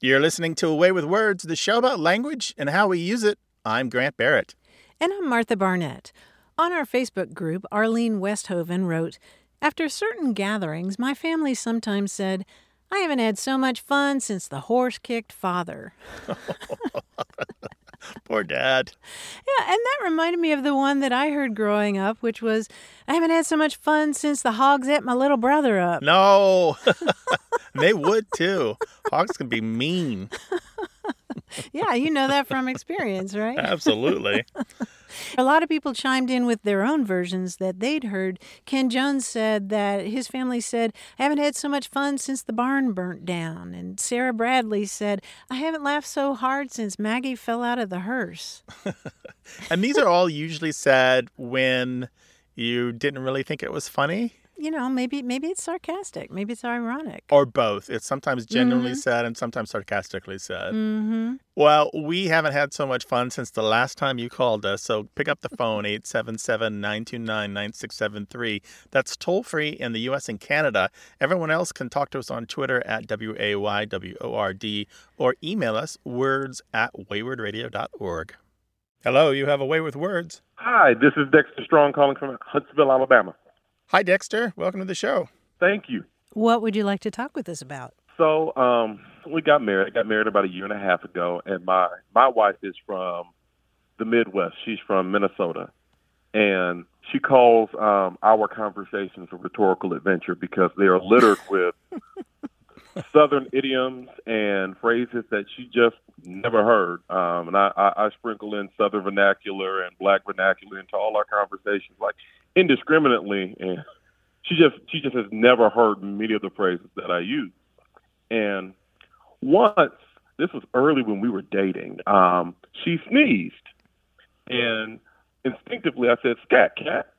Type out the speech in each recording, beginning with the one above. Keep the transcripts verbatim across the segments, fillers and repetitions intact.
You're listening to Away with Words, the show about language and how we use it. I'm Grant Barrett. And I'm Martha Barnett. On our Facebook group, Arlene Westhoven wrote, "After certain gatherings, my family sometimes said, 'I haven't had so much fun since the horse kicked father.'" Poor Dad. Yeah, and that reminded me of the one that I heard growing up, which was, "I haven't had so much fun since the hogs ate my little brother up." No. They would, too. Hogs can be mean. Yeah, you know that from experience, right? Absolutely. A lot of people chimed in with their own versions that they'd heard. Ken Jones said that his family said, "I haven't had so much fun since the barn burnt down." And Sarah Bradley said, "I haven't laughed so hard since Maggie fell out of the hearse." And these are all usually said when you didn't really think it was funny. You know, maybe maybe it's sarcastic. Maybe it's ironic. Or both. It's sometimes genuinely Mhm. said and sometimes sarcastically said. Mm-hmm. Well, we haven't had so much fun since the last time you called us, so pick up the phone, eight seven seven, nine two nine, nine six seven three. That's toll-free in the U S and Canada. Everyone else can talk to us on Twitter at W A Y W O R D or email us words at wayward radio dot org. Hello, you have a Way with Words. Hi, this is Dexter Strong calling from Huntsville, Alabama. Hi, Dexter. Welcome to the show. Thank you. What would you like to talk with us about? So um, we got married. I got married about a year and a half ago, and my, my wife is from the Midwest. She's from Minnesota, and she calls um, our conversations a rhetorical adventure because they are littered with Southern idioms and phrases that she just never heard. Um, and I, I, I sprinkle in Southern vernacular and Black vernacular into all our conversations, like indiscriminately. And she just she just has never heard many of the phrases that I use. And once, this was early when we were dating, um, she sneezed. And instinctively I said, "Scat cat."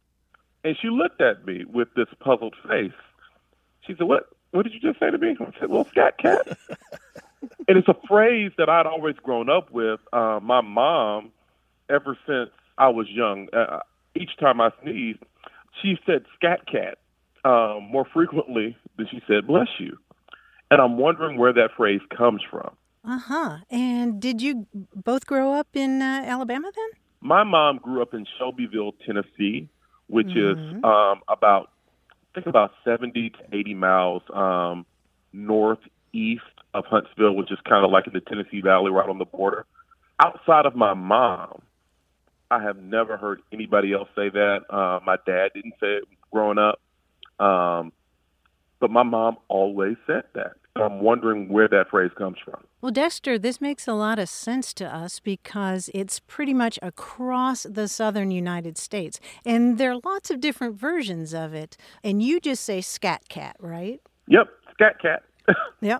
And she looked at me with this puzzled face. She said, What? What did you just say to me? I said, "Well, scat cat." And it's a phrase that I'd always grown up with. Uh, my mom, ever since I was young, uh, each time I sneezed, she said "scat cat" um, more frequently than she said "bless you." And I'm wondering where that phrase comes from. Uh-huh. And did you both grow up in uh, Alabama then? My mom grew up in Shelbyville, Tennessee, which Mhm. is um, about, I think about seventy to eighty miles um, northeast of Huntsville, which is kind of like in the Tennessee Valley, right on the border. Outside of my mom, I have never heard anybody else say that. Uh, my dad didn't say it growing up. Um, but my mom always said that. I'm wondering where that phrase comes from. Well, Dexter, this makes a lot of sense to us because it's pretty much across the southern United States. And there are lots of different versions of it. And you just say "scat cat," right? Yep, scat cat. Yep.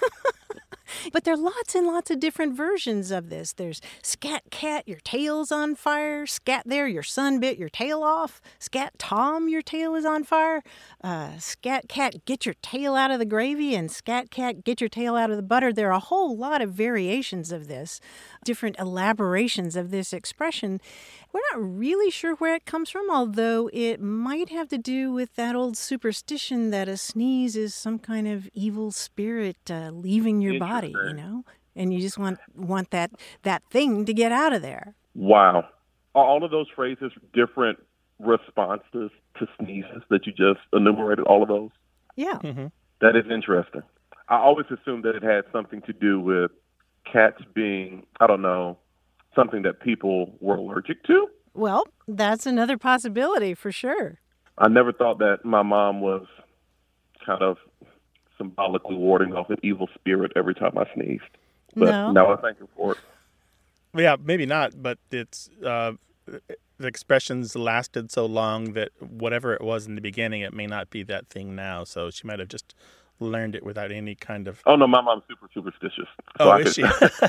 But there are lots and lots of different versions of this. There's "scat cat, your tail's on fire." "Scat there, your son bit your tail off." "Scat Tom, your tail is on fire." Uh, "scat cat, get your tail out of the gravy." And "scat cat, get your tail out of the butter." There are a whole lot of variations of this, different elaborations of this expression. We're not really sure where it comes from, although it might have to do with that old superstition that a sneeze is some kind of evil spirit uh, leaving your body, you know? And you just want want that that thing to get out of there. Wow. Are all of those phrases different responses to sneezes that you just enumerated, all of those? Yeah. Mm-hmm. That is interesting. I always assumed that it had something to do with cats being, I don't know, something that people were allergic to. Well, that's another possibility for sure. I never thought that my mom was kind of symbolically warding off an evil spirit every time I sneezed. But No. now I thank her for it. Yeah, maybe not, but it's uh, the expressions lasted so long that whatever it was in the beginning, it may not be that thing now. So she might have just learned it without any kind of... Oh, no, my mom's super superstitious. So Oh, I is could-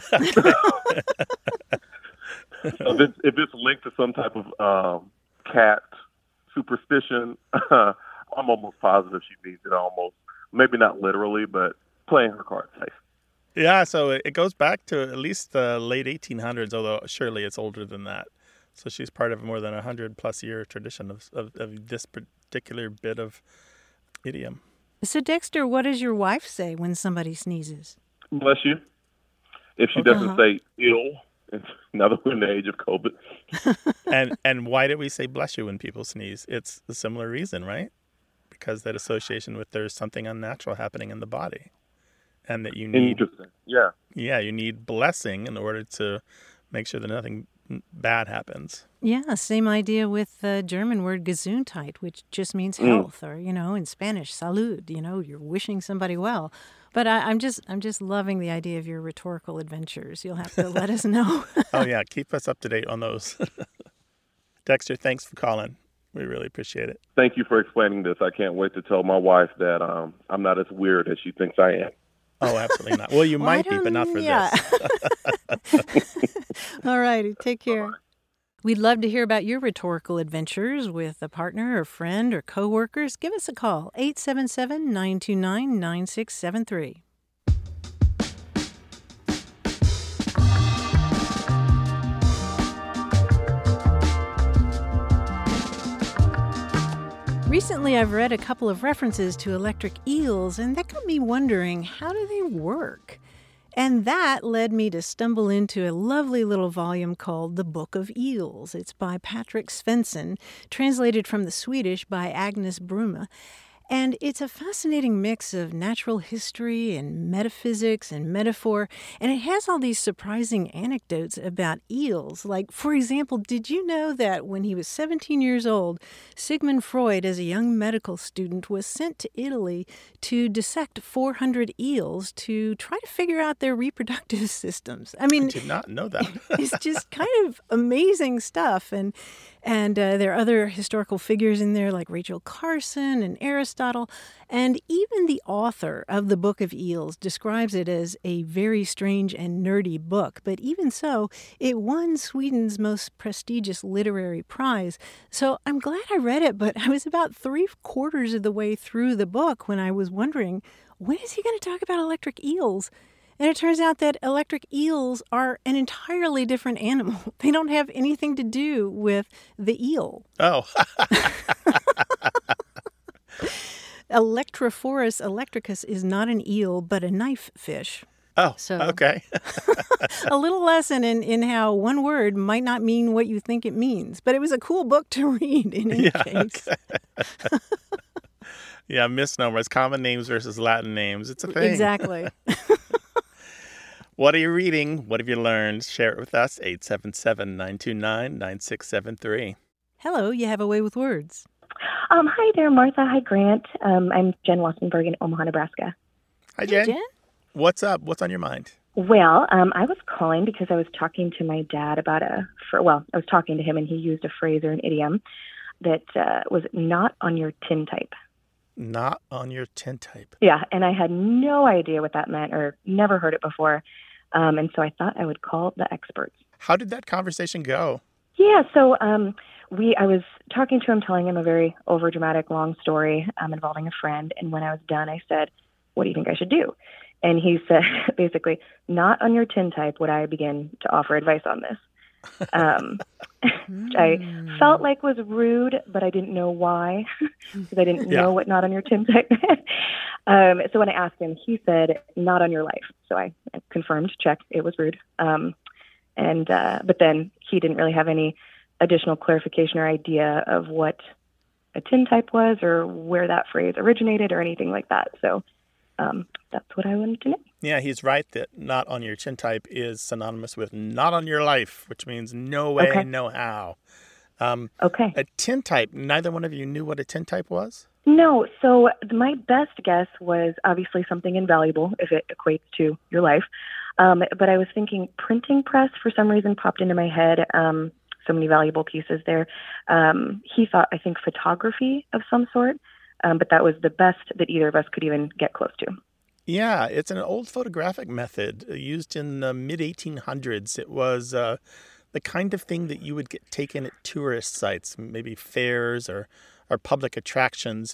she? So if, it's, if it's linked to some type of um, cat superstition, I'm almost positive she means it almost, maybe not literally, but playing her cards safe. Yeah, so it goes back to at least the late eighteen hundreds, although surely it's older than that. So she's part of more than a hundred plus year tradition of, of, of this particular bit of idiom. So, Dexter, what does your wife say when somebody sneezes? bless you. If she Okay. doesn't Uh-huh. say ill, now that we're in the age of COVID. And and why do we say bless you when people sneeze? It's a similar reason, right? Because that association with there's something unnatural happening in the body, and that you need, Interesting. Yeah. yeah, you need blessing in order to make sure that nothing bad happens. Yeah, same idea with the German word Gesundheit, which just means Mm. health, or, you know, in Spanish, salud, you know, you're wishing somebody well. But I, I'm just I'm just loving the idea of your rhetorical adventures. You'll have to let us know. Oh yeah, keep us up to date on those. Dexter, thanks for calling. We really appreciate it. Thank you for explaining this. I can't wait to tell my wife that um, I'm not as weird as she thinks I am. Oh, absolutely not. Well, you Well, I might be, but not don't- for yeah. this. All righty, take care. We'd love to hear about your rhetorical adventures with a partner or friend or coworkers. Give us a call, eight seven seven, nine two nine, nine six seven three. Recently, I've read a couple of references to electric eels, and that got me wondering, how do they work? And that led me to stumble into a lovely little volume called The Book of Eels. It's by Patrick Svensson, translated from the Swedish by Agnes Brume. And it's a fascinating mix of natural history and metaphysics and metaphor, and it has all these surprising anecdotes about eels. Like, for example, did you know that when he was seventeen years old, Sigmund Freud, as a young medical student, was sent to Italy to dissect four hundred eels to try to figure out their reproductive systems? I I mean, did not know that. it's just kind of amazing stuff. And and uh, there are other historical figures in there like Rachel Carson and Aristotle. And even the author of the Book of Eels describes it as a very strange and nerdy book. But even so, it won Sweden's most prestigious literary prize. So I'm glad I read it, but I was about three quarters of the way through the book when I was wondering, when is he going to talk about electric eels? And it turns out that electric eels are an entirely different animal. They don't have anything to do with the eel. Oh, Electrophorus electricus is not an eel, but a knife fish. oh, So- okay. A little lesson in, in how one word might not mean what you think it means. But it was a cool book to read in any Yeah, case. Yeah, misnomers, common names versus Latin names. It's a thing. Exactly. What are you reading? What have you learned? Share it with us, eight seven seven, nine two nine, nine six seven three. Hello, you have a way with words. Um, hi there, Martha. Hi, Grant. Um, I'm Jen Wassenberg in Omaha, Nebraska. Hi, Jen. Jen? What's up? What's on your mind? Well, um, I was calling because I was talking to my dad about a, for, well, I was talking to him and he used a phrase or an idiom that uh, was not on your tintype. Not on your tintype. Yeah, and I had no idea what that meant or never heard it before. Um, and so I thought I would call the experts. How did that conversation go? Yeah, so um, we I was talking to him, telling him a very overdramatic long story um, involving a friend. And when I was done, I said, what do you think I should do? And he said, basically, not on your tintype would I begin to offer advice on this. Um, which I felt like was rude, but I didn't know why, because I didn't Yeah. know what not on your tintype meant. um, so when I asked him, he said, not on your life. So I confirmed, check, it was rude. Um, and uh, but then he didn't really have any additional clarification or idea of what a tintype was or where that phrase originated or anything like that. So um, that's what I wanted to know. Yeah, he's right that not on your tintype is synonymous with not on your life, which means no way, Okay. no how. Um, Okay. a tintype, neither one of you knew what a tintype was? No, so my best guess was obviously something invaluable if it equates to your life. Um, but I was thinking printing press for some reason popped into my head. Um, so many valuable pieces there. Um, he thought, I think, photography of some sort, um, but that was the best that either of us could even get close to. Yeah, it's an old photographic method uh, used in the mid eighteen hundreds. It was uh, the kind of thing that you would get taken at tourist sites, maybe fairs or, or public attractions.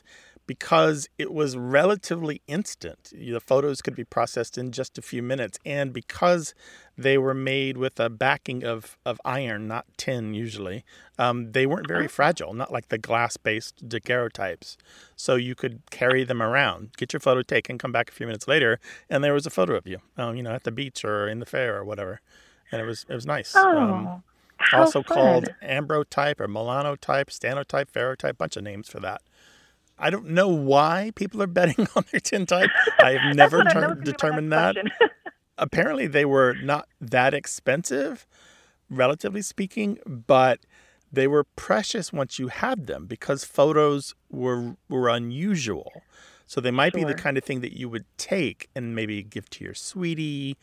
because it was relatively instant. The photos could be processed in just a few minutes. And because they were made with a backing of, of iron, not tin usually, um, they weren't very fragile, not like the glass-based daguerreotypes. So you could carry them around, get your photo taken, come back a few minutes later, and there was a photo of you, um, you know, at the beach or in the fair or whatever. And it was it was nice. Oh, um, how also fun. called ambrotype or melanotype, stanotype, ferrotype, bunch of names for that. I don't know why people are betting on their tintype. I have never That's what I- ter- that was gonna be my determined next that. question. Apparently, they were not that expensive, relatively speaking, but they were precious once you had them because photos were were unusual. So they might be the Sure. kind of thing that you would take and maybe give to your sweetie,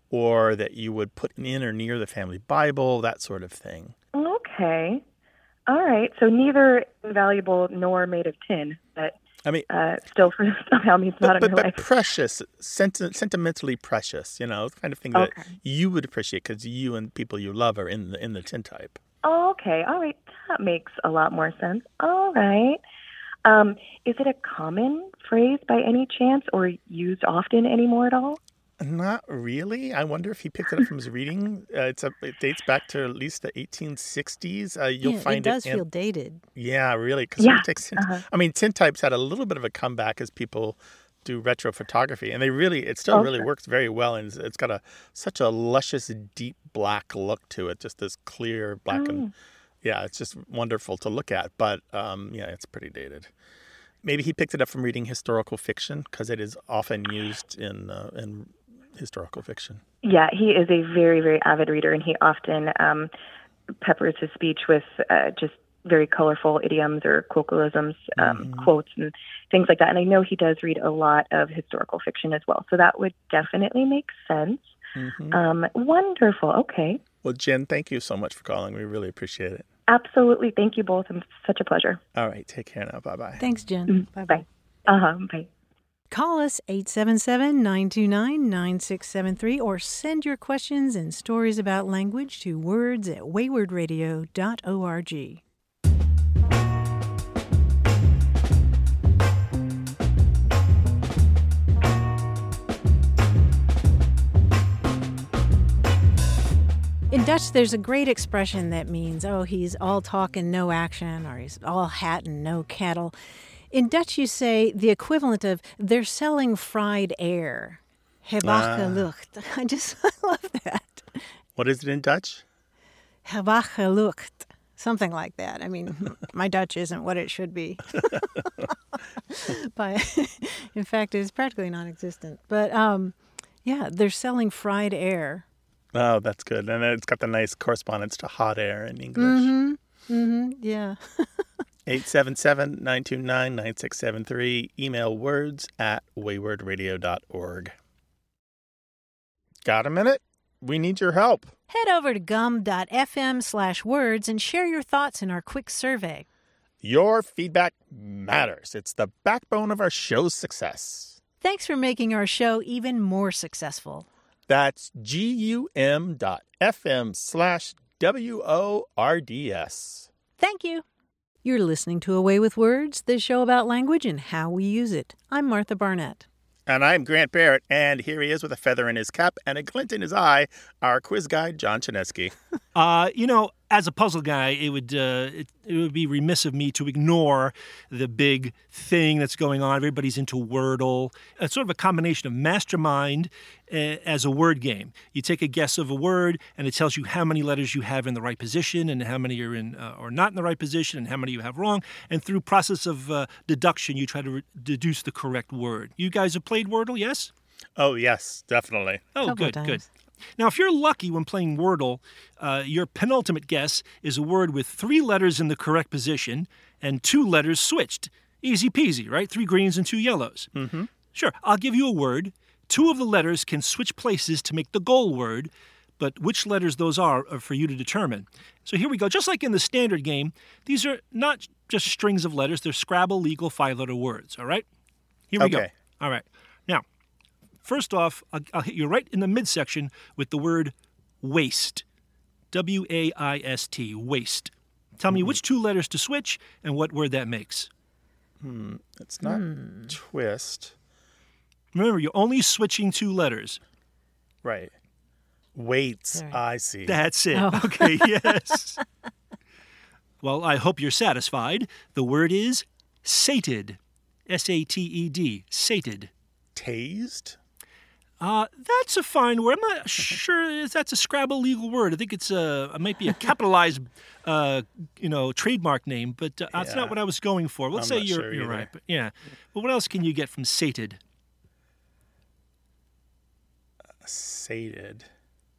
or that you would put in or near the family Bible, that sort of thing. Okay. All right. So neither invaluable nor made of tin, but I mean, uh, still for somehow means not but, in but, your but life. precious, senti- sentimentally precious, you know, the kind of thing that Okay. you would appreciate because you and people you love are in the in the tintype. Oh, okay. All right. That makes a lot more sense. All right. Um, is it a common phrase by any chance or used often anymore at all? Not really. I wonder if he picked it up from his reading. Uh, it's a, it dates back to at least the eighteen sixties. Uh, you'll yeah, find it does it in, feel dated. yeah, really, because Yeah, it takes. uh-huh. I mean, tintypes had a little bit of a comeback as people do retro photography, and they really, it still Oh, really sure. works very well, and it's, it's got a such a luscious, deep black look to it, just this clear black, Oh. and yeah, it's just wonderful to look at. But um, yeah, it's pretty dated. Maybe he picked it up from reading historical fiction because it is often used in uh, in historical fiction. Yeah, he is a very, very avid reader, and he often um, peppers his speech with uh, just very colorful idioms or colloquialisms, um, Mhm. quotes, and things like that. And I know he does read a lot of historical fiction as well, so that would definitely make sense. hmm Um, wonderful. Okay. Well, Jen, thank you so much for calling. We really appreciate it. Absolutely. Thank you both. It's such a pleasure. All right, take care now. Bye bye. Thanks, Jen. Mm, Bye-bye. Bye. Uh-huh. Bye. Call us eight seven seven, nine two nine, nine six seven three or send your questions and stories about language to words at wayward radio dot org. In Dutch, there's a great expression that means, oh, he's all talk and no action, or he's all hat and no cattle. In Dutch, you say the equivalent of, they're selling fried air. Gebakken Ah. lucht. I just I love that. What is it in Dutch? Gebakken lucht. Something like that. I mean, my Dutch isn't what it should be. But in fact, it's practically non-existent. But um, yeah, they're selling fried air. Oh, that's good. And it's got the nice correspondence to hot air in English. Mm-hmm. Mm-hmm. Yeah. eight seven seven, nine two nine, nine six seven three. Email words at wayward radio dot org. Got a minute? We need your help. Head over to gum.fm slash words and share your thoughts in our quick survey. Your feedback matters. It's the backbone of our show's success. Thanks for making our show even more successful. That's G-U-M dot F-M slash W-O-R-D-S. Thank you. You're listening to Away with Words, the show about language and how we use it. I'm Martha Barnett. And I'm Grant Barrett, and here he is with a feather in his cap and a glint in his eye, our quiz guide, John Chinesky. Uh, you know, as a puzzle guy, it would uh, it, it would be remiss of me to ignore the big thing that's going on. Everybody's into Wordle. It's sort of a combination of Mastermind uh, as a word game. You take a guess of a word, and it tells you how many letters you have in the right position, and how many are in uh, or not in the right position, and how many you have wrong. And through process of uh, deduction, you try to re- deduce the correct word. You guys have played Wordle, yes? Oh, yes, definitely. Oh, Couple good, of good. times. Now, if you're lucky when playing Wordle, uh, your penultimate guess is a word with three letters in the correct position and two letters switched. Easy peasy, right? Three greens and two yellows. Mm-hmm. Sure, I'll give you a word. Two of the letters can switch places to make the goal word, but which letters those are are for you to determine. So here we go. Just like in the standard game, these are not just strings of letters. They're Scrabble legal five-letter words, all right? Here we go. Okay. All right. Now, first off, I'll, I'll hit you right in the midsection with the word waist. W A I S T, waist. Tell me which two letters to switch and what word that makes. Hmm. It's not Hmm. twist. Remember, you're only switching two letters. Right. Weights. Right. I see. That's it. Oh. Okay, yes. Well, I hope you're satisfied. The word is sated. S A T E D. Sated. Tased? Uh, that's a fine word. I'm not sure if that's a Scrabble legal word. I think it's a, it might be a capitalized, uh, you know, trademark name, but uh, that's Yeah. not what I was going for. Let's I'm say not you're sure you're either. right. But yeah. But what else can you get from sated? Sated.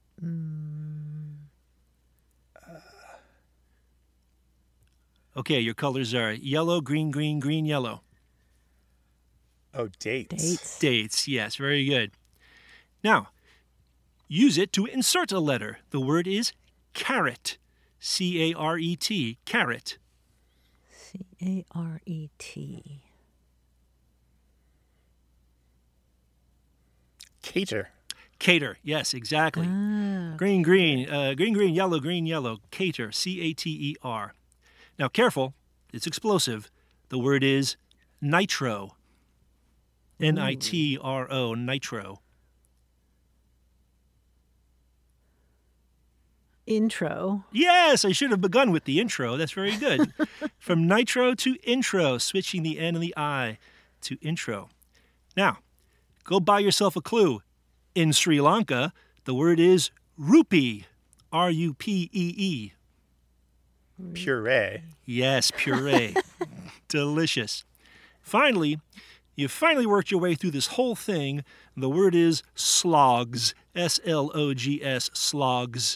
Okay, your colors are yellow, green, green, green, yellow. Oh, dates. Dates. Dates, yes, very good. Now, use it to insert a letter. The word is carrot. C A R E T, carrot. C A R E T. Cater. Cater, yes, exactly. Ah, Green, green, uh, green, green, yellow, green, yellow. Cater, C A T E R. Now, careful, it's explosive. The word is nitro. N I T R O, nitro. intro. Yes, I should have begun with the intro. That's very good. From nitro to intro, switching the N and the I to intro. Now, go buy yourself a clue. In Sri Lanka, the word is rupee. R U P E E. Puree. Yes, puree. Delicious. Finally, you've finally worked your way through this whole thing. The word is slogs. S L O G S, slogs.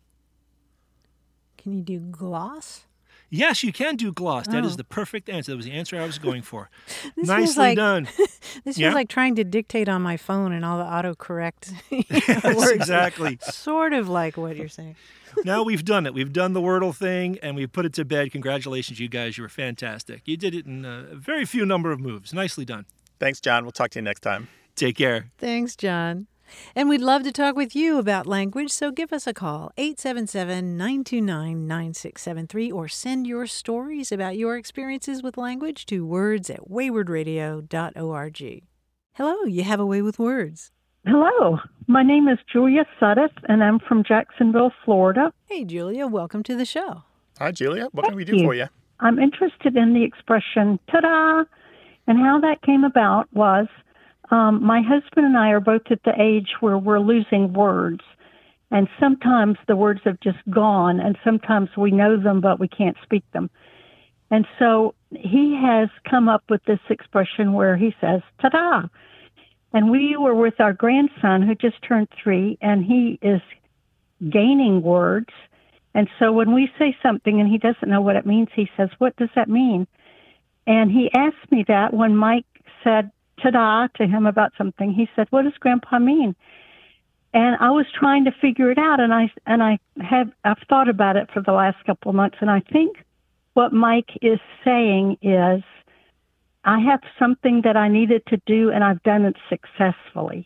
Can you do gloss? Yes, you can do gloss. That is Oh. the perfect answer. That was the answer I was going for. This feels Nicely like- done. This Yeah? feels like trying to dictate on my phone and all the autocorrect Yes, words. exactly. Sort of like what you're saying. Now we've done it. We've done the Wordle thing, and we've put it to bed. Congratulations, you guys. You were fantastic. You did it in a very few number of moves. Nicely done. Thanks, John. We'll talk to you next time. Take care. Thanks, John. And we'd love to talk with you about language, so give us a call, eight seven seven, nine two nine, nine six seven three, or send your stories about your experiences with language to words at wayward radio dot org. Hello, you have a way with words. Hello, my name is Julia Sudduth, and I'm from Jacksonville, Florida. Hey, Julia, welcome to the show. Hi, Julia. What can we do Thank you. for you? I'm interested in the expression "ta-da," and how that came about was um, my husband and I are both at the age where we're losing words, and sometimes the words have just gone, and sometimes we know them but we can't speak them. And so he has come up with this expression where he says "ta-da." And we were with our grandson who just turned three, and he is gaining words. And so when we say something and he doesn't know what it means, he says, "What does that mean?" And he asked me that when Mike said "ta-da" to him about something. He said, "What does Grandpa mean?" And I was trying to figure it out, and I and I have I've thought about it for the last couple of months, and I think what Mike is saying is, I have something that I needed to do, and I've done it successfully.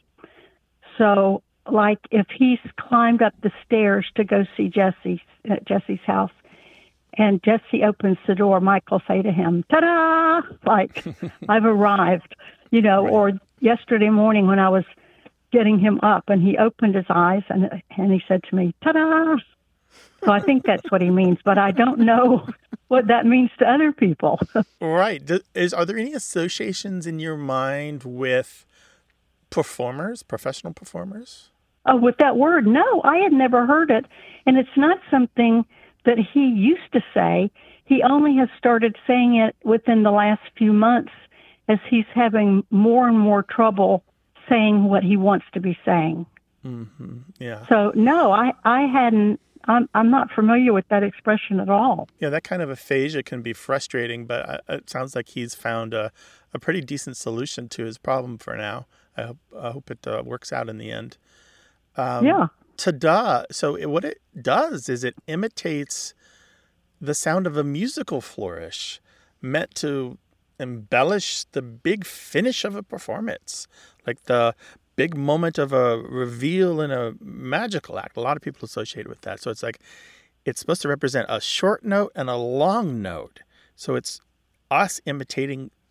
So, like if he's climbed up the stairs to go see Jesse at Jesse's house, and Jesse opens the door, Mike will say to him, "Ta-da!" Like, I've arrived, you know. Right. Or yesterday morning when I was getting him up, and he opened his eyes, and and he said to me, "Ta-da!" So I think that's what he means, but I don't know what that means to other people. Right. Do- Is are there any associations in your mind with performers, professional performers? Oh, with that word, no, I had never heard it. And it's not something that he used to say. He only has started saying it within the last few months as he's having more and more trouble saying what he wants to be saying. Mm-hmm. Yeah. So, no, I, I hadn't, I'm, I'm not familiar with that expression at all. Yeah, that kind of aphasia can be frustrating, but uh, it sounds like he's found a, a pretty decent solution to his problem for now. I hope, I hope it uh, works out in the end. Um, Yeah. Ta-da. So it, what it does is it imitates the sound of a musical flourish meant to embellish the big finish of a performance, like the big moment of a reveal in a magical act. A lot of people associate it with that. So it's like it's supposed to represent a short note and a long note. So it's us imitating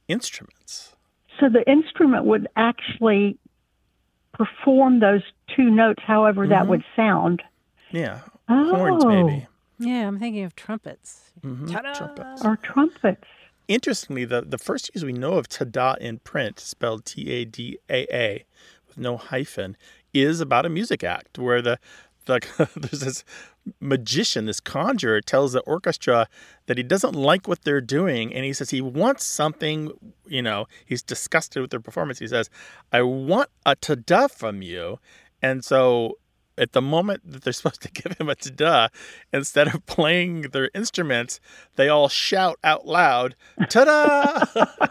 instruments. So the instrument would actually perform those two notes, however mm-hmm. that would sound. Yeah, oh. horns maybe. Yeah, I'm thinking of trumpets. Mm-hmm. Trumpets. Or trumpets. Interestingly, the, the first use we know of tada in print, spelled T A D A A, with no hyphen, is about a music act where the, the there's this magician, this conjurer, tells the orchestra that he doesn't like what they're doing, and he says he wants something, you know, he's disgusted with their performance. He says, I want a tada from you. And so at the moment that they're supposed to give him a ta-da, instead of playing their instruments, they all shout out loud, ta-da!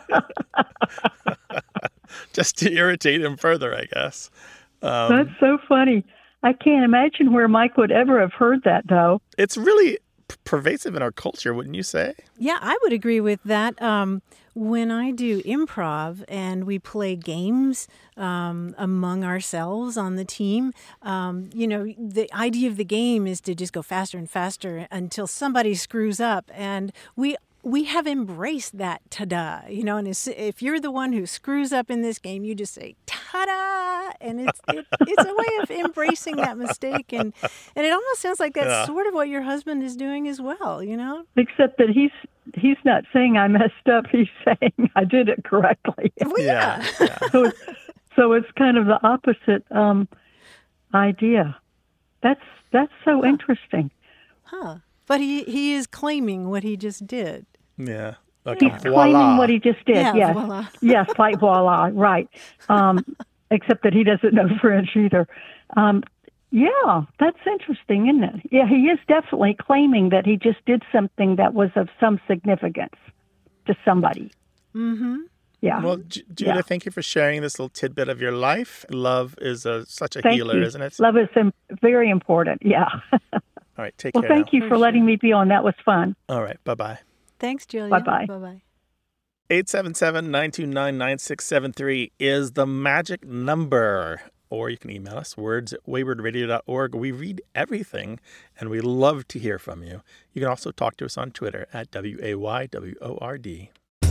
Just to irritate him further, I guess. Um, That's so funny. I can't imagine where Mike would ever have heard that, though. It's really p- pervasive in our culture, wouldn't you say? Yeah, I would agree with that. Um, when I do improv and we play games um, among ourselves on the team, um, you know, the idea of the game is to just go faster and faster until somebody screws up. And we we have embraced that ta-da, you know, and if you're the one who screws up in this game, you just say ta-da, and it's it, it's a way of embracing that mistake, and and it almost sounds like that's yeah. sort of what your husband is doing as well, you know? Except that he's he's not saying I messed up, he's saying I did it correctly. Well, yeah. yeah, yeah. so, it's, so it's kind of the opposite um, idea. That's that's so huh. interesting. Huh. But he, he is claiming what he just did. Yeah. Like He's claiming what he just did. Yeah, yes. Voila. Yes, like voila, right. Um, except that he doesn't know French either. Um, yeah, that's interesting, isn't it? Yeah, he is definitely claiming that he just did something that was of some significance to somebody. Mm-hmm. Yeah. Well, J- Judah, yeah. thank you for sharing this little tidbit of your life. Love is a, such a thank healer, you. isn't it? Love is um, very important, yeah. All right, take well, care. Well, thank now. you for, for letting sure. me be on. That was fun. All right, bye-bye. Thanks, Julia. Bye-bye. Bye-bye. eight seven seven, nine two nine, nine six seven three is the magic number. Or you can email us, words at wayward radio dot org. We read everything, and we love to hear from you. You can also talk to us on Twitter at W A Y W O R D.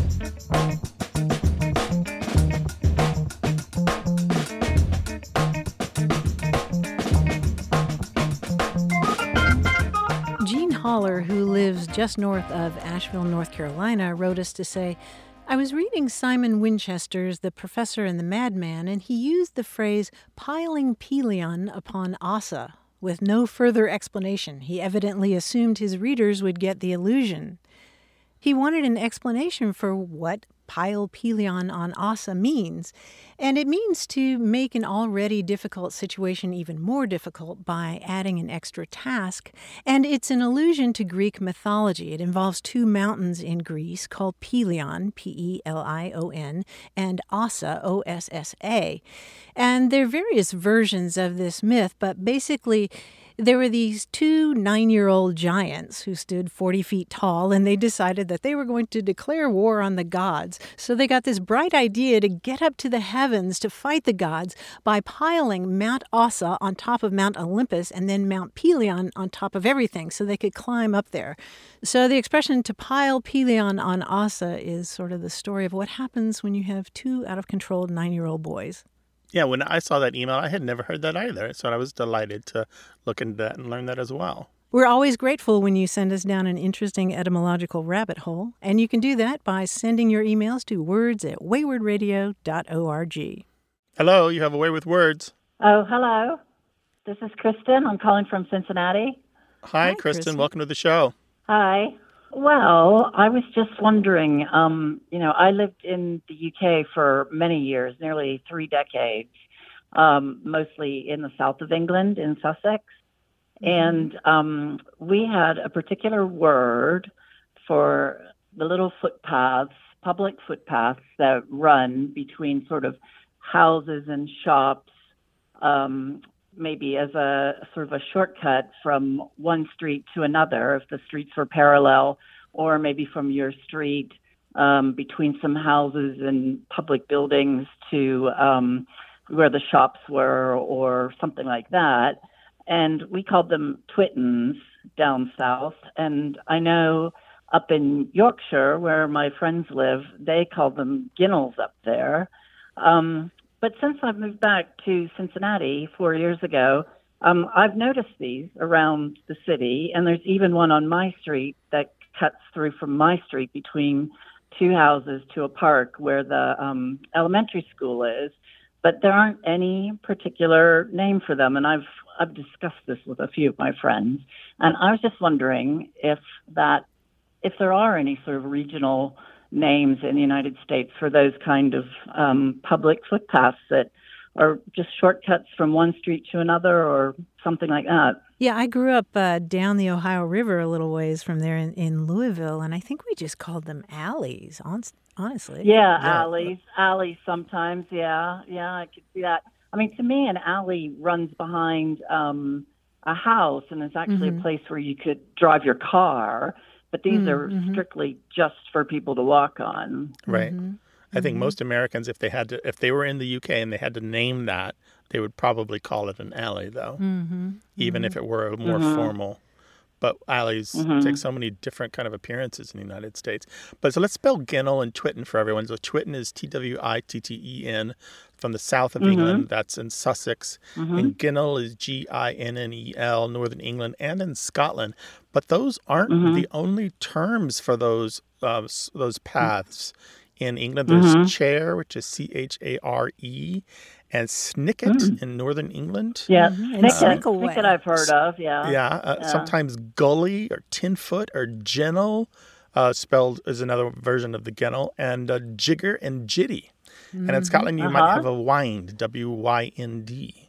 Jean Holler, who lives just north of Asheville, North Carolina, wrote us to say, I was reading Simon Winchester's The Professor and the Madman, and he used the phrase piling Pelion upon Asa with no further explanation. He evidently assumed his readers would get the illusion. He wanted an explanation for what pile Pelion on Asa means, and it means to make an already difficult situation even more difficult by adding an extra task, and it's an allusion to Greek mythology. It involves two mountains in Greece called Pelion, P E L I O N, and Ossa, O S S A, and there are various versions of this myth, but basically there were these two nine-year-old giants who stood forty feet tall, and they decided that they were going to declare war on the gods. So they got this bright idea to get up to the heavens to fight the gods by piling Mount Ossa on top of Mount Olympus and then Mount Pelion on top of everything so they could climb up there. So the expression to pile Pelion on Ossa is sort of the story of what happens when you have two out-of-control nine-year-old boys. Yeah, when I saw that email, I had never heard that either. So I was delighted to look into that and learn that as well. We're always grateful when you send us down an interesting etymological rabbit hole. And you can do that by sending your emails to words at wayward radio dot org. Hello, you have a way with words. Oh, hello. This is Kristen. I'm calling from Cincinnati. Hi, Hi Kristen. Kristen. Welcome to the show. Hi. Well, I was just wondering, um, you know, I lived in the U K for many years, nearly three decades, um, mostly in the south of England, in Sussex. Mm-hmm. And um, we had a particular word for the little footpaths, public footpaths that run between sort of houses and shops, um, maybe as a sort of a shortcut from one street to another, if the streets were parallel, or maybe from your street um, between some houses and public buildings to um, where the shops were or something like that. And we called them twittens down south. And I know up in Yorkshire, where my friends live, they call them ginnels up there. Um, but since I've moved back to Cincinnati four years ago, um, I've noticed these around the city, and there's even one on my street that cuts through from my street between two houses to a park where the um, elementary school is. But there aren't any particular name for them, and I've I've discussed this with a few of my friends, and I was just wondering if that if there are any sort of regional names in the United States for those kind of um, public footpaths that are just shortcuts from one street to another or something like that. Yeah, I grew up uh, down the Ohio River a little ways from there in, in Louisville, and I think we just called them alleys, honestly. Yeah, yeah, alleys, alleys sometimes, yeah, yeah, I could see that. I mean, to me, an alley runs behind um, a house, and it's actually mm-hmm. a place where you could drive your car, but these mm-hmm. are strictly just for people to walk on. Right. Mm-hmm. I think mm-hmm. most Americans, if they had to, if they were in the U K and they had to name that, they would probably call it an alley, though, mm-hmm. even mm-hmm. if it were more mm-hmm. formal. But alleys mm-hmm. take so many different kind of appearances in the United States. But so let's spell Ginnel and Twitten for everyone. So Twitten is T W I T T E N from the south of mm-hmm. England. That's in Sussex. Mm-hmm. And Ginnel is G I N N E L, Northern England, and in Scotland. But those aren't mm-hmm. the only terms for those uh, those paths. In England, there's mm-hmm. Chair, which is C H A R E, and Snicket mm. in Northern England. Yeah, mm-hmm. Snicket, Snicket I've heard of, yeah. Yeah, uh, yeah. Sometimes Gully or Tinfoot or Gennel, uh, spelled is another version of the Gennel, and uh, Jigger and Jitty. Mm-hmm. And in Scotland, you uh-huh. might have a Wind, W Y N D.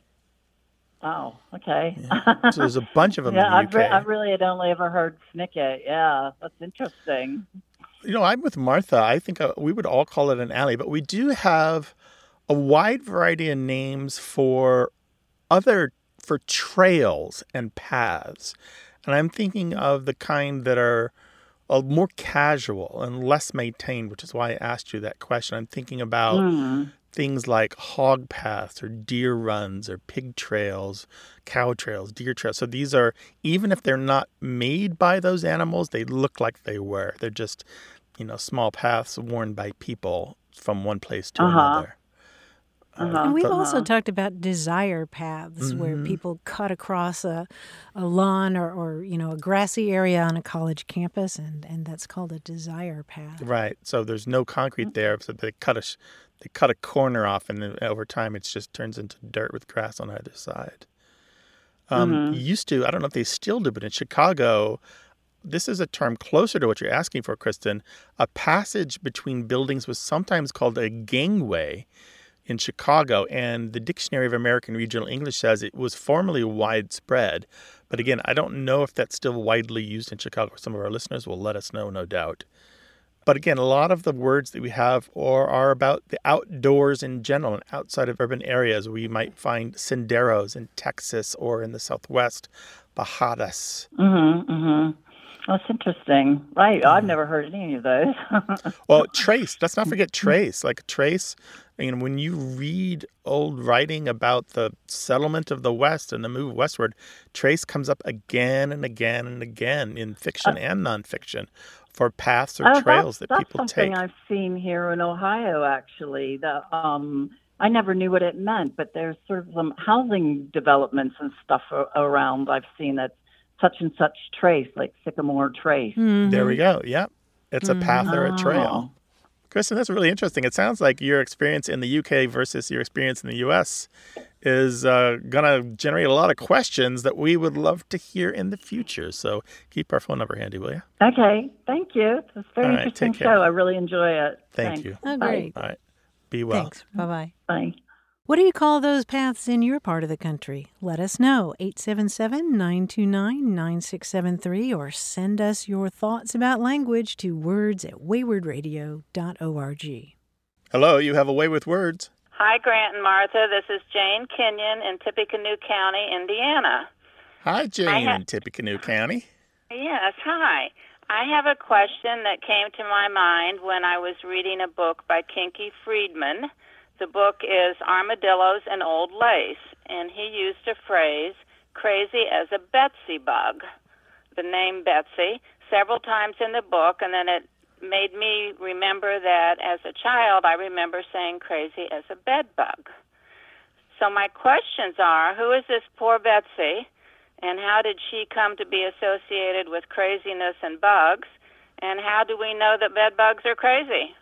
Oh, okay. Yeah. So there's a bunch of them yeah, in the I've U K. Re- I really had only ever heard Snicket. Yeah, that's interesting. You know, I'm with Martha. I think uh, we would all call it an alley, but we do have a wide variety of names for other, for trails and paths. And I'm thinking of the kind that are uh, more casual and less maintained, which is why I asked you that question. I'm thinking about mm. things like hog paths or deer runs or pig trails, cow trails, deer trails. So these are, even if they're not made by those animals, they look like they were. They're just, you know, small paths worn by people from one place to uh-huh. another. Uh-huh. And we've also talked about desire paths mm-hmm. where people cut across a, a lawn or, or, you know, a grassy area on a college campus, and, and that's called a desire path. Right. So there's no concrete there, so they cut a they cut a corner off, and then over time it just turns into dirt with grass on either side. Um, mm-hmm. Used to, I don't know if they still do, but in Chicago, this is a term closer to what you're asking for, Kristen. A passage between buildings was sometimes called a gangway in Chicago, and the Dictionary of American Regional English says it was formerly widespread. But again, I don't know if that's still widely used in Chicago. Some of our listeners will let us know, no doubt. But again, a lot of the words that we have are, are about the outdoors in general and outside of urban areas. We might find senderos in Texas or in the Southwest, bajadas. Mm-hmm, mm-hmm. That's interesting. Right. Yeah. I've never heard any of those. Well, trace. Let's not forget trace. Like trace, you know, when you read old writing about the settlement of the West and the move westward, trace comes up again and again and again in fiction uh, and nonfiction for paths or uh, trails that people take. That's something take. I've seen here in Ohio, actually. The um, I never knew what it meant, but there's sort of some housing developments and stuff around I've seen that's such and such trace, like Sycamore Trace. Mm-hmm. There we go. Yep. It's a path or a trail. Oh. Kristen, that's really interesting. It sounds like your experience in the U K versus your experience in the U S is uh, going to generate a lot of questions that we would love to hear in the future. So keep our phone number handy, will you? Okay. Thank you. It's a very All right, interesting take care. show. I really enjoy it. Thank Thanks. you. Oh, Bye. great. All right. Be well. Thanks. Bye-bye. Bye. What do you call those paths in your part of the country? Let us know, eight seven seven, nine two nine, nine six seven three, or send us your thoughts about language to words at wayward radio dot org. Hello, you have a way with words. Hi, Grant and Martha. This is Jane Kenyon in Tippecanoe County, Indiana. Hi, Jane ha- in Tippecanoe County. Yes, hi. I have a question that came to my mind when I was reading a book by Kinky Friedman. The book is Armadillos and Old Lace, and he used a phrase, crazy as a Betsy bug. The name Betsy several times in the book, and then it made me remember that as a child, I remember saying crazy as a bed bug. So my questions are, who is this poor Betsy, and how did she come to be associated with craziness and bugs, and how do we know that bed bugs are crazy?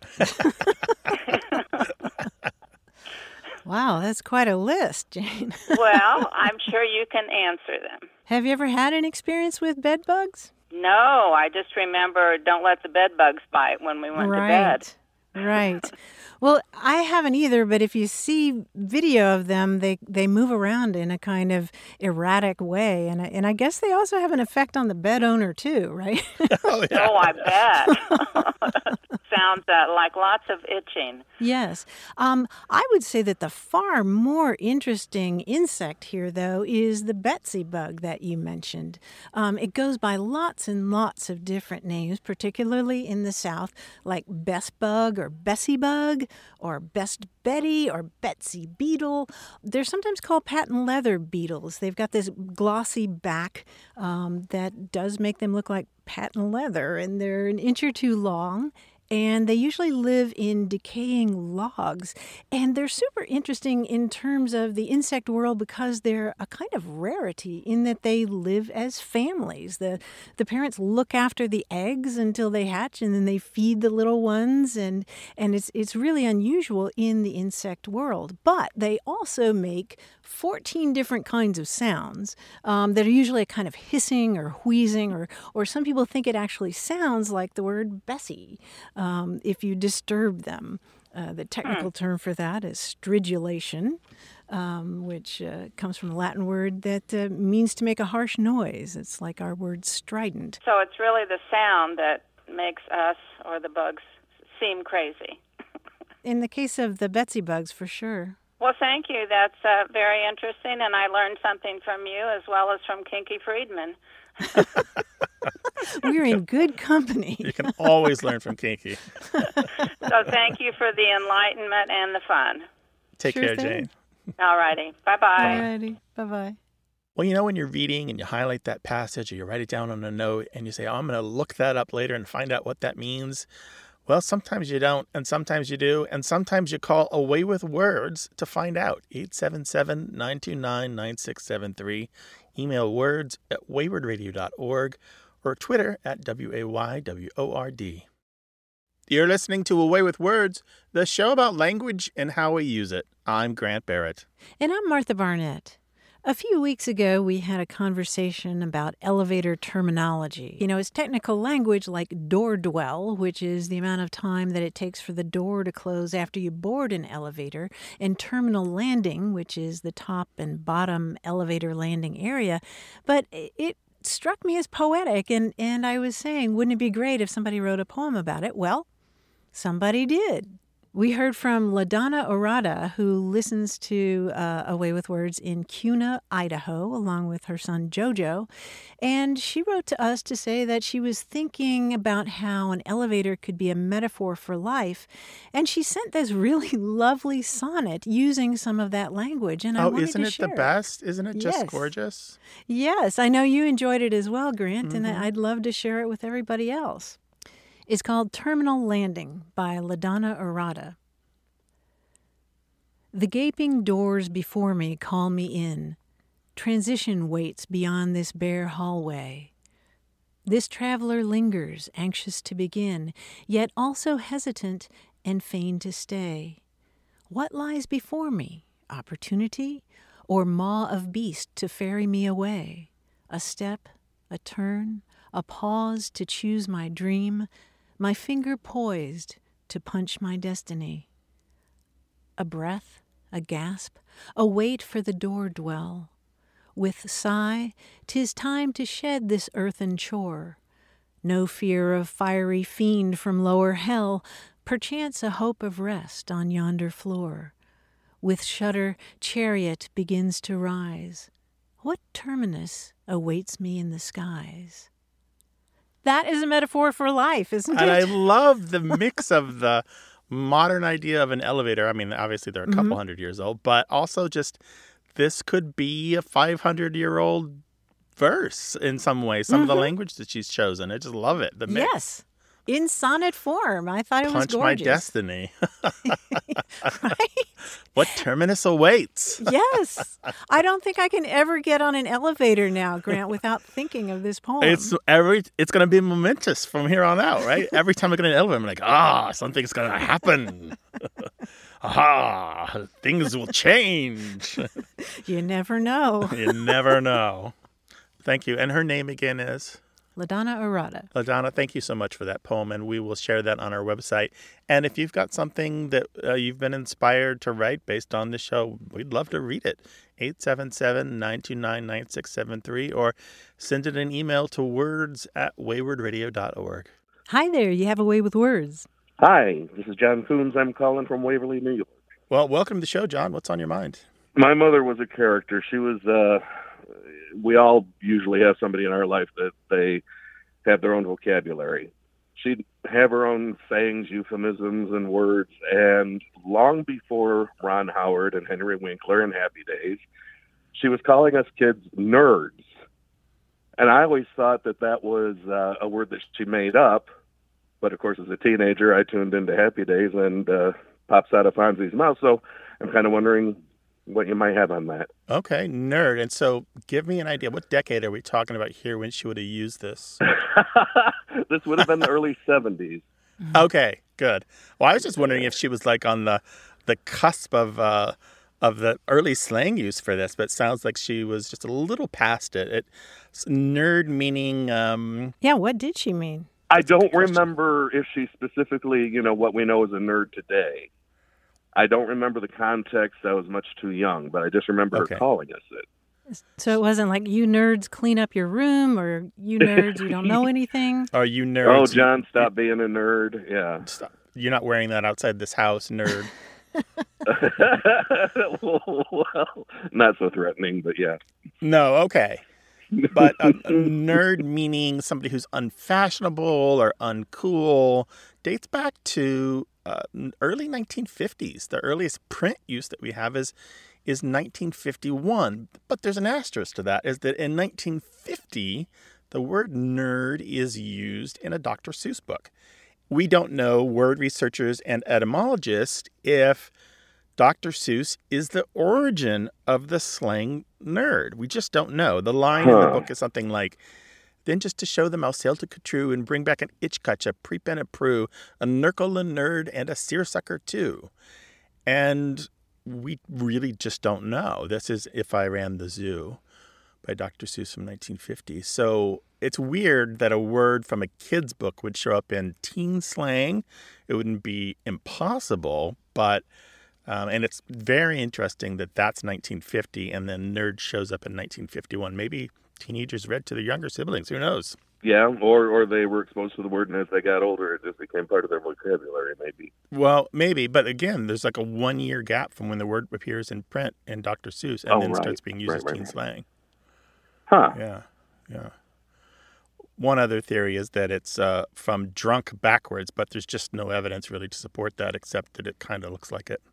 Wow, that's quite a list, Jane. Well, I'm sure you can answer them. Have you ever had an experience with bed bugs? No, I just remember don't let the bed bugs bite when we went right. to bed. Right. Well, I haven't either, but if you see video of them, they, they move around in a kind of erratic way. And I, and I guess they also have an effect on the bed owner, too, right? Oh, yeah. Oh, I bet. Sounds uh, like lots of itching. Yes. Um, I would say that the far more interesting insect here, though, is the Betsy bug that you mentioned. Um, it goes by lots and lots of different names, particularly in the South, like Best bug or Bessie bug or Best Betty or Betsy beetle. They're sometimes called patent leather beetles. They've got this glossy back um, that does make them look like patent leather, and they're an inch or two long. And they usually live in decaying logs. And they're super interesting in terms of the insect world because they're a kind of rarity in that they live as families. The the parents look after the eggs until they hatch, and then they feed the little ones. And, and it's, it's really unusual in the insect world. But they also make fourteen different kinds of sounds um, that are usually a kind of hissing or wheezing, or, or some people think it actually sounds like the word Bessie. Um, if you disturb them. Uh, the technical term for that is stridulation, um, which uh, comes from a Latin word that uh, means to make a harsh noise. It's like our word strident. So it's really the sound that makes us or the bugs seem crazy. In the case of the Betsy bugs, for sure. Well, thank you. That's uh, very interesting, and I learned something from you as well as from Kinky Friedman. We're in good company. You can always learn from Kinky. So thank you for the enlightenment and the fun. Take Sure care, thing. Jane. All righty. Bye-bye. All righty. Bye-bye. Well, you know, when you're reading and you highlight that passage or you write it down on a note and you say, oh, I'm going to look that up later and find out what that means. Well, sometimes you don't, and sometimes you do, and sometimes you call Away with Words to find out. eight seven seven, nine two nine, nine six seven three. Email words at wayward radio dot org or Twitter at W A Y W O R D. You're listening to Away with Words, the show about language and how we use it. I'm Grant Barrett. And I'm Martha Barnett. A few weeks ago, we had a conversation about elevator terminology. You know, it's technical language like door dwell, which is the amount of time that it takes for the door to close after you board an elevator, and terminal landing, which is the top and bottom elevator landing area. But it struck me as poetic, and, and I was saying, wouldn't it be great if somebody wrote a poem about it? Well, somebody did. We heard from LaDonna Orada, who listens to uh, Away with Words in Kuna, Idaho, along with her son Jojo. And she wrote to us to say that she was thinking about how an elevator could be a metaphor for life. And she sent this really lovely sonnet using some of that language. And I oh, wanted isn't to it share the best? Isn't it just Yes. gorgeous? Yes, I know you enjoyed it as well, Grant, Mm-hmm. and I'd love to share it with everybody else. It's called Terminal Landing by LaDonna Orada. The gaping doors before me call me in. Transition waits beyond this bare hallway. This traveler lingers, anxious to begin, yet also hesitant and fain to stay. What lies before me? Opportunity? Or maw of beast to ferry me away? A step, a turn, a pause to choose my dream, my finger poised to punch my destiny. A breath, a gasp, a wait for the door dwell. With sigh, 'tis time to shed this earthen chore. No fear of fiery fiend from lower hell, perchance a hope of rest on yonder floor. With shudder, chariot begins to rise. What terminus awaits me in the skies? That is a metaphor for life, isn't it? And I love the mix of the modern idea of an elevator. I mean, obviously they're a couple Mm-hmm. hundred years old, but also just this could be a five hundred year old verse in some way. Some Mm-hmm. of the language that she's chosen. I just love it. The mix. Yes. In sonnet form. I thought it Punch was my gorgeous. destiny. Right? What terminus awaits? Yes. I don't think I can ever get on an elevator now, Grant, without thinking of this poem. It's every. It's going to be momentous from here on out, right? Every time I get in an elevator, I'm like, ah, something's going to happen. Aha, things will change. You never know. You never know. Thank you. And her name again is? LaDonna Arata. LaDonna, thank you so much for that poem, and we will share that on our website. And if you've got something that uh, you've been inspired to write based on the show, we'd love to read it. eight seven seven, nine two nine, nine six seven three, or send it an email to words at wayward radio dot org. Hi there. You have a way with words. Hi, this is John Coons. I'm calling from Waverly, New York. Well, welcome to the show, John. What's on your mind? My mother was a character. She was, uh, we all usually have somebody in our life that they have their own vocabulary. She'd have her own sayings, euphemisms, and words. And long before Ron Howard and Henry Winkler and Happy Days, she was calling us kids nerds. And I always thought that that was uh, a word that she made up. But of course, as a teenager, I tuned into Happy Days and uh, pops out of Fonzie's mouth. So I'm kind of wondering what you might have on that. Okay, nerd. And so give me an idea. What decade are we talking about here when she would have used this? This would have been the early seventies. Okay, good. Well, I was just wondering if she was like on the the cusp of uh, of the early slang use for this, but it sounds like she was just a little past it. It nerd meaning um, Yeah, what did she mean? I don't remember if she specifically, you know, what we know as a nerd today. I don't remember the context. I was much too young, but I just remember Okay. her calling us it. So it wasn't like, you nerds clean up your room, or you nerds you don't know anything? are you Oh, nerds? John, stop being a nerd. Yeah. Stop. You're not wearing that outside this house, nerd. Well, not so threatening, but yeah. No, okay. But a, a nerd meaning somebody who's unfashionable or uncool dates back to uh, early nineteen fifties. The earliest print use that we have is is nineteen fifty-one. But there's an asterisk to that, is that in nineteen fifty, the word nerd is used in a Doctor Seuss book. We don't know, word researchers and etymologists, if Doctor Seuss is the origin of the slang nerd. We just don't know. The line in the book is something like, then just to show them how sail to true and bring back an itchcutch, a preep and a prue, a nurgle, a nerd, and a seersucker too. And we really just don't know. This is If I Ran the Zoo by Doctor Seuss from nineteen fifty. So it's weird that a word from a kid's book would show up in teen slang. It wouldn't be impossible, but Um, and it's very interesting that that's nineteen fifty and then nerd shows up in nineteen fifty-one. Maybe teenagers read to their younger siblings. Who knows? Yeah, or, or they were exposed to the word, and as they got older, it just became part of their vocabulary, maybe. Well, maybe. But again, there's like a one-year gap from when the word appears in print in Doctor Seuss and Oh, then right. starts being used Right, as right, teen right. slang. Huh. Yeah, yeah. One other theory is that it's uh, from drunk backwards, but there's just no evidence really to support that except that it kind of looks like it.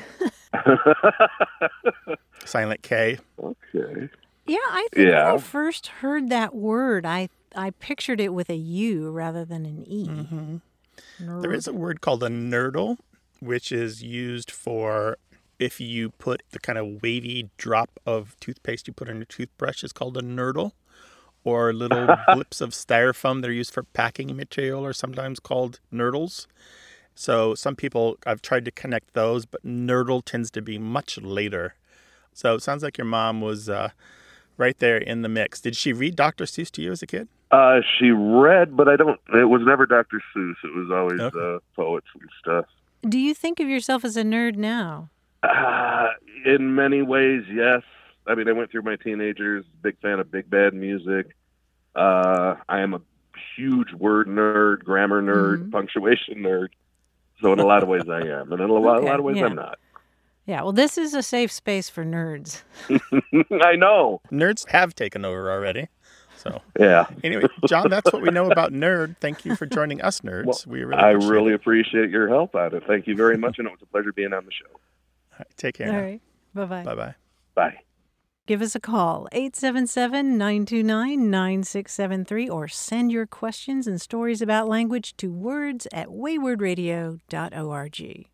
Silent K. Okay. Yeah, I think when Yeah. I first heard that word, I I pictured it with a U rather than an E. Mm-hmm. Nerd. There is a word called a nurdle, which is used for if you put the kind of wavy drop of toothpaste you put on your toothbrush is called a nurdle, or little blips of styrofoam that are used for packing material are sometimes called nurdles. So some people, I've tried to connect those, but nurdle tends to be much later. So it sounds like your mom was uh, right there in the mix. Did she read Doctor Seuss to you as a kid? Uh, she read, but I don't, it was never Doctor Seuss. It was always Okay. uh, poets and stuff. Do you think of yourself as a nerd now? Uh, in many ways, yes. I mean, I went through my teenagers, big fan of big bad music. Uh, I am a huge word nerd, grammar nerd, Mhm. punctuation nerd. So in a lot of ways I am, and in a lot, Okay, a lot of ways yeah. I'm not. Yeah, well, this is a safe space for nerds. I know. Nerds have taken over already. So Yeah. anyway, John, that's what we know about nerd. Thank you for joining us, nerds. Well, we really I appreciate really it. appreciate your help on it. Thank you very much, and it was a pleasure being on the show. All right, take care. All now. right. Bye-bye. Bye-bye. Bye. Give us a call, eight seven seven, nine two nine, nine six seven three, or send your questions and stories about language to words at wayward radio dot org.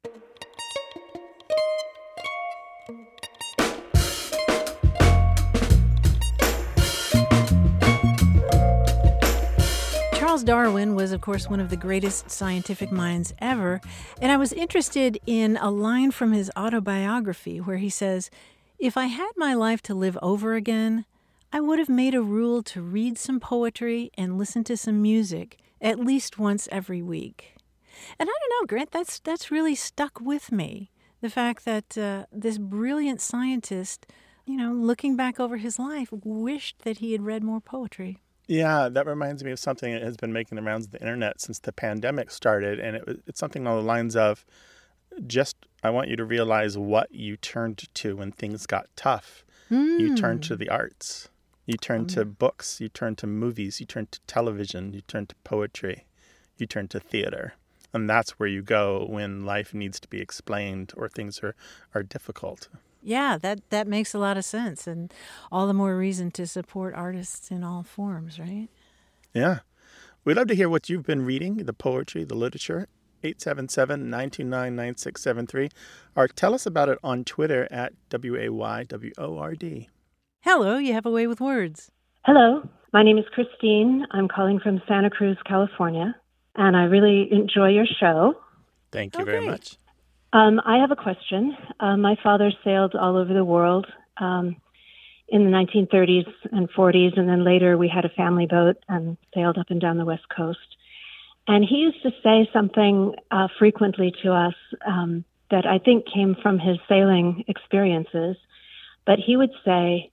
Charles Darwin was, of course, one of the greatest scientific minds ever, and I was interested in a line from his autobiography where he says, "If I had my life to live over again, I would have made a rule to read some poetry and listen to some music at least once every week." And I don't know, Grant, that's that's really stuck with me. The fact that uh, this brilliant scientist, you know, looking back over his life, wished that he had read more poetry. Yeah, that reminds me of something that has been making the rounds of the internet since the pandemic started. And it, it's something along the lines of, just, I want you to realize what you turned to when things got tough. Mm. You turned to the arts. You turned um. to books. You turned to movies. You turned to television. You turned to poetry. You turned to theater. And that's where you go when life needs to be explained or things are, are difficult. Yeah, that, that makes a lot of sense. And all the more reason to support artists in all forms, right? Yeah. We'd love to hear what you've been reading, the poetry, the literature. eight seven seven, nine two nine, nine six seven three. Or tell us about it on Twitter at W A Y W O R D. Hello, you have a way with words. Hello, my name is Christine. I'm calling from Santa Cruz, California. And I really enjoy your show. Thank you oh, very great. much. Um, I have a question. Uh, my father sailed all over the world um, in the nineteen thirties and forties, and then later we had a family boat and sailed up and down the West Coast. And he used to say something uh, frequently to us um, that I think came from his sailing experiences. But he would say,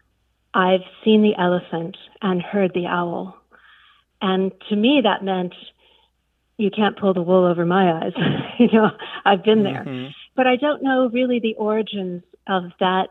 "I've seen the elephant and heard the owl." And to me, that meant, you can't pull the wool over my eyes. you know, I've been there. Mm-hmm. But I don't know really the origins of that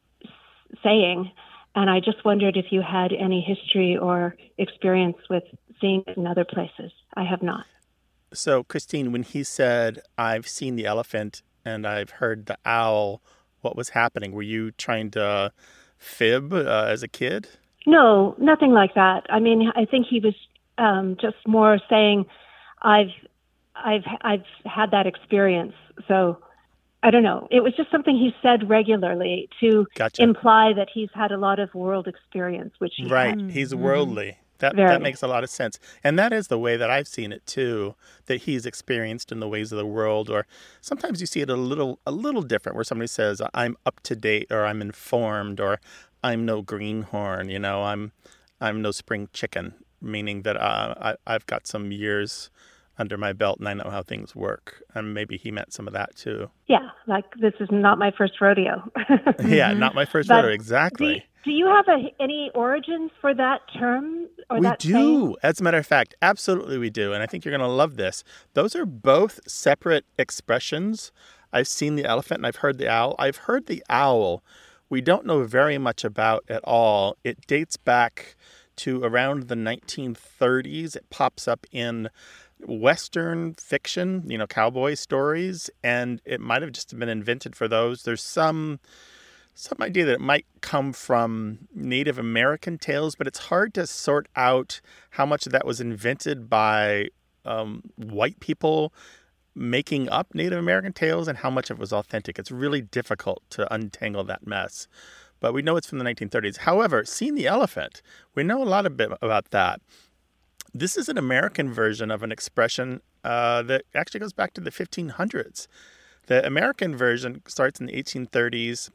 saying. And I just wondered if you had any history or experience with seeing it in other places. I have not. So, Christine, when he said, "I've seen the elephant and I've heard the owl," what was happening? Were you trying to fib uh, as a kid? No, nothing like that. I mean, I think he was um, just more saying, I've, I've, I've had that experience. So I don't know. It was just something he said regularly to gotcha. imply that he's had a lot of world experience, which he right. had. He's worldly. That Very. that makes a lot of sense. And that is the way that I've seen it too, that he's experienced in the ways of the world. Or sometimes you see it a little a little different, where somebody says, "I'm up to date," or "I'm informed," or "I'm no greenhorn," you know, I'm I'm no spring chicken, meaning that uh, I, I've got some years under my belt and I know how things work. And maybe he meant some of that too. Yeah, like this is not my first rodeo. Yeah, not my first But rodeo, exactly. Do, do you have a, any origins for that term or we that do. saying? As a matter of fact, absolutely we do. And I think you're going to love this. Those are both separate expressions. I've seen the elephant and I've heard the owl. I've heard the owl. We don't know very much about at all. It dates back to around the nineteen thirties. It pops up in Western fiction, you know, cowboy stories, and it might have just been invented for those. There's some some idea that it might come from Native American tales, but it's hard to sort out how much of that was invented by um, white people making up Native American tales and how much of it was authentic. It's really difficult to untangle that mess. But we know it's from the nineteen thirties. However, seeing the elephant, we know a lot of bit about that. This is an American version of an expression uh, that actually goes back to the fifteen hundreds. The American version starts in the eighteen thirties,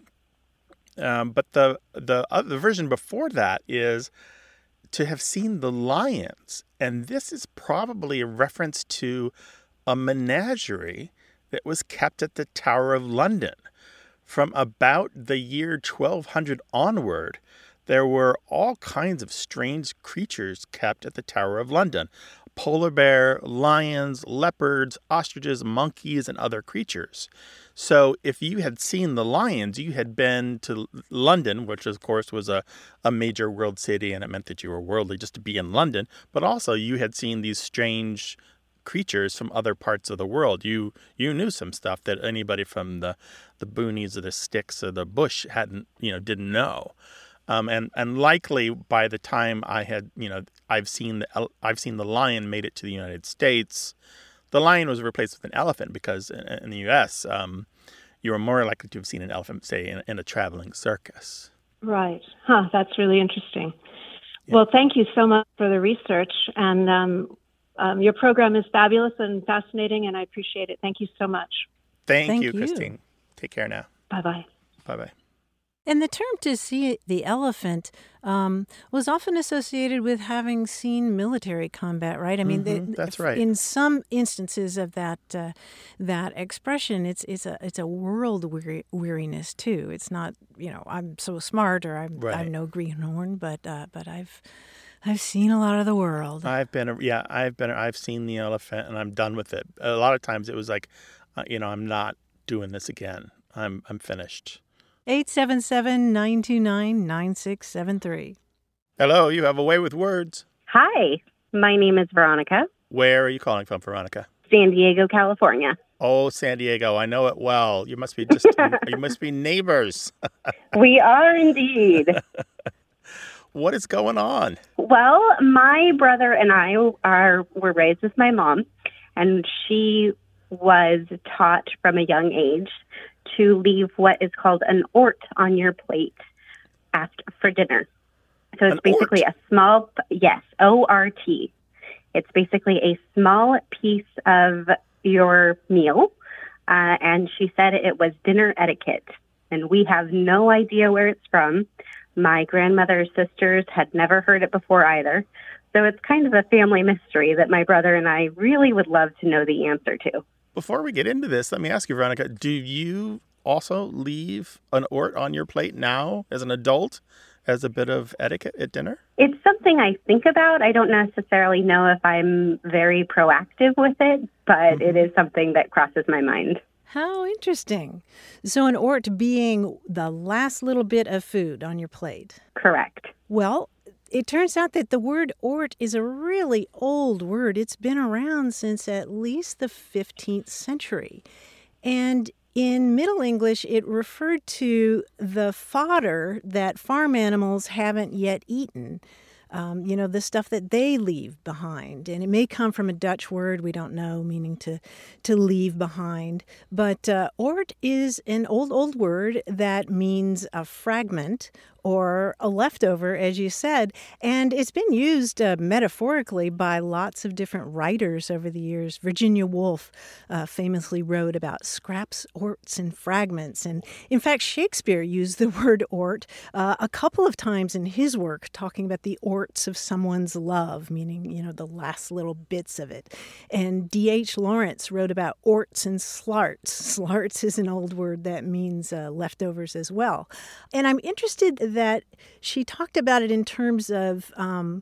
um, but the the other version before that is to have seen the lions. And this is probably a reference to a menagerie that was kept at the Tower of London. From about the year twelve hundred onward, there were all kinds of strange creatures kept at the Tower of London. Polar bear, lions, leopards, ostriches, monkeys, and other creatures. So if you had seen the lions, you had been to London, which of course was a, a major world city, and it meant that you were worldly just to be in London. But also you had seen these strange creatures from other parts of the world. You you knew some stuff that anybody from the, the boonies or the sticks or the bush hadn't, you know, didn't know. Um, and, and likely by the time I had, you know, I've seen the I've seen the lion made it to the United States, the lion was replaced with an elephant because in, in the U S, um, you were more likely to have seen an elephant, say, in, in a traveling circus. Right. Huh. That's really interesting. Yeah. Well, thank you so much for the research. And um, um, your program is fabulous and fascinating, and I appreciate it. Thank you so much. Thank, Thank you, you. Christine. Take care now. Bye-bye. Bye-bye. And the term to see the elephant um, was often associated with having seen military combat, right? I mean, Mhm, the- that's right. In some instances of that uh, that expression, it's it's a it's a world weary, weariness too. It's not, you know, I'm so smart or I'm Right. I'm no greenhorn, but uh, but I've I've seen a lot of the world. I've been, yeah, I've been, I've seen the elephant, and I'm done with it. A lot of times, it was like, uh, you know, I'm not doing this again. I'm, I'm finished. eight seven seven, nine two nine, nine six seven three. Hello, you have a way with words. Hi, my name is Veronica, Where are you calling from, Veronica? San Diego, California. Oh, San Diego, I know it well. You must be just, you must be neighbors. We are indeed. What is going on? Well, my brother and I are were raised with my mom, and she was taught from a young age to leave what is called an ort on your plate after for dinner. So it's An basically ort? a small, yes, O R T. It's basically a small piece of your meal, uh, and she said it was dinner etiquette, and we have no idea where it's from. My grandmother's sisters had never heard it before either. So it's kind of a family mystery that my brother and I really would love to know the answer to. Before we get into this, let me ask you, Veronica, do you also leave an ort on your plate now as an adult as a bit of etiquette at dinner? It's something I think about. I don't necessarily know if I'm very proactive with it, but mm-hmm. it is something that crosses my mind. How interesting. So an ort being the last little bit of food on your plate. Correct. Well, it turns out that the word ort is a really old word. It's been around since at least the fifteenth century. And in Middle English, it referred to the fodder that farm animals haven't yet eaten. Um, you know, the stuff that they leave behind. And it may come from a Dutch word, we don't know, meaning to to leave behind. But uh, ort is an old, old word that means a fragment or a leftover, as you said. And it's been used uh, metaphorically by lots of different writers over the years. Virginia Woolf uh, famously wrote about scraps, orts, and fragments. And in fact, Shakespeare used the word ort uh, a couple of times in his work, talking about the orts of someone's love, meaning, you know, the last little bits of it. And D H Lawrence wrote about orts and slarts. Slarts is an old word that means uh, leftovers as well. And I'm interested that she talked about it in terms of um,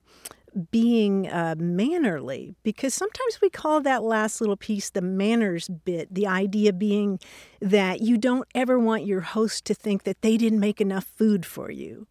being uh, mannerly, because sometimes we call that last little piece the manners bit, the idea being that you don't ever want your host to think that they didn't make enough food for you.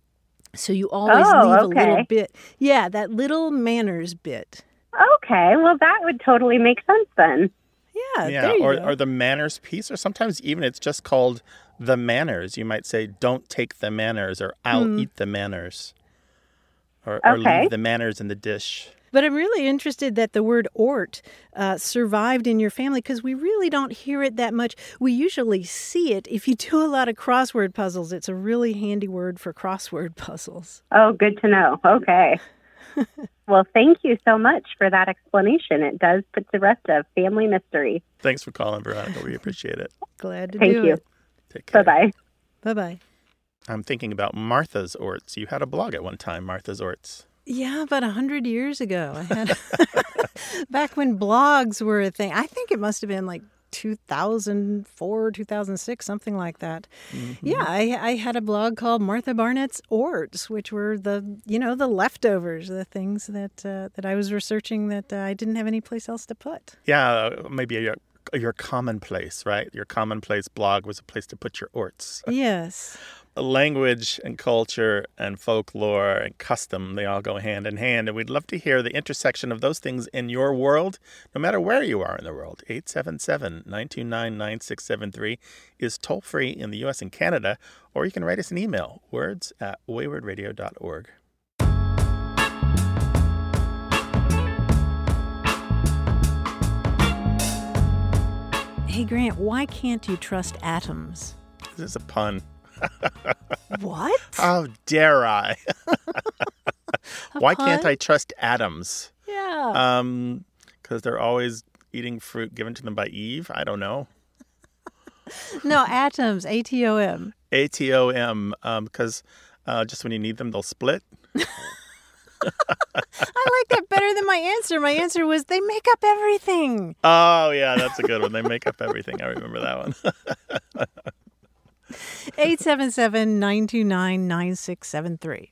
So you always oh, leave okay. a little bit. Yeah, that little manners bit. Okay, well, that would totally make sense then. Yeah, yeah, there you or, go. or the manners piece, or sometimes even it's just called the manners. You might say, don't take the manners, or I'll Hmm. eat the manners, or, or Okay. leave the manners in the dish. But I'm really interested that the word ort uh, survived in your family, because we really don't hear it that much. We usually see it if you do a lot of crossword puzzles. It's a really handy word for crossword puzzles. Oh, good to know. Okay. Well, thank you so much for that explanation. It does put to rest a family mystery. Thanks for calling, Veronica. We appreciate it. Glad to Thank do you. it. Take care. Bye-bye. Bye-bye. I'm thinking about Martha's Orts. You had a blog at one time, Martha's Orts. Yeah, about a hundred years ago. I had back when blogs were a thing. I think it must have been like two thousand four, two thousand six, something like that. Mm-hmm. Yeah, I, I had a blog called Martha Barnett's Orts, which were the, you know, the leftovers, the things that uh, that I was researching that uh, I didn't have any place else to put. Yeah, maybe your your commonplace, right? Your commonplace blog was a place to put your orts. Yes. language and culture and folklore and custom, they all go hand in hand. And we'd love to hear the intersection of those things in your world, no matter where you are in the world. eight seven seven, nine two nine, nine six seven three is toll-free in the U S and Canada, or you can write us an email, words at wayward radio dot org. Hey, Grant, why can't you trust atoms? This is a pun. What? How dare I? Why pun? can't I trust atoms? Yeah. Um, because they're always eating fruit given to them by Eve? I don't know. No, atoms, A T O M. A T O M, um, because uh, just when you need them, they'll split. I like that better than my answer. My answer was they make up everything. Oh, yeah, that's a good one. They make up everything. I remember that one. eight seven seven, nine two nine, nine six seven three.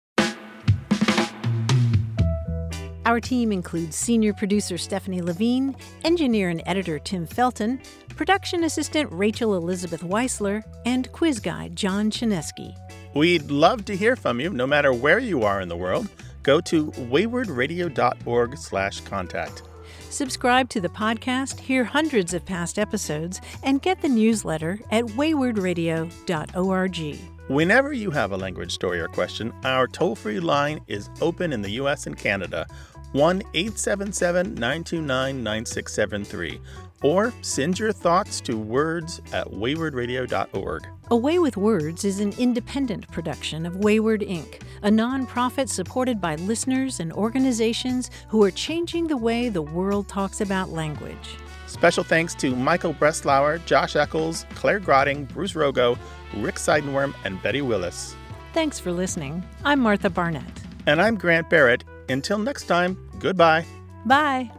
Our team includes senior producer Stephanie Levine, engineer and editor Tim Felton, production assistant Rachel Elizabeth Weisler, and quiz guide John Chinesky. We'd love to hear from you, no matter where you are in the world. Go to wayward radio dot org slash contact. Subscribe to the podcast, hear hundreds of past episodes, and get the newsletter at wayward radio dot org. Whenever you have a language story or question, our toll-free line is open in the U S and Canada, one eight seven seven, nine two nine, nine six seven three. Or send your thoughts to words at wayward radio dot org. A Way with Words is an independent production of Wayward Incorporated, a nonprofit supported by listeners and organizations who are changing the way the world talks about language. Special thanks to Michael Breslauer, Josh Eccles, Claire Grotting, Bruce Rogo, Rick Seidenworm, and Betty Willis. Thanks for listening. I'm Martha Barnett. And I'm Grant Barrett. Until next time, goodbye. Bye.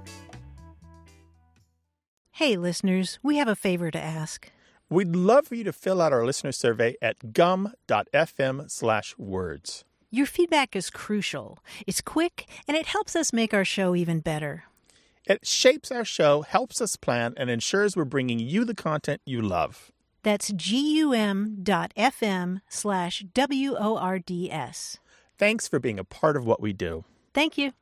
Hey, listeners, we have a favor to ask. We'd love for you to fill out our listener survey at gum dot f m slash words. Your feedback is crucial. It's quick, and it helps us make our show even better. It shapes our show, helps us plan, and ensures we're bringing you the content you love. That's gum dot f m slash W O R D S. Thanks for being a part of what we do. Thank you.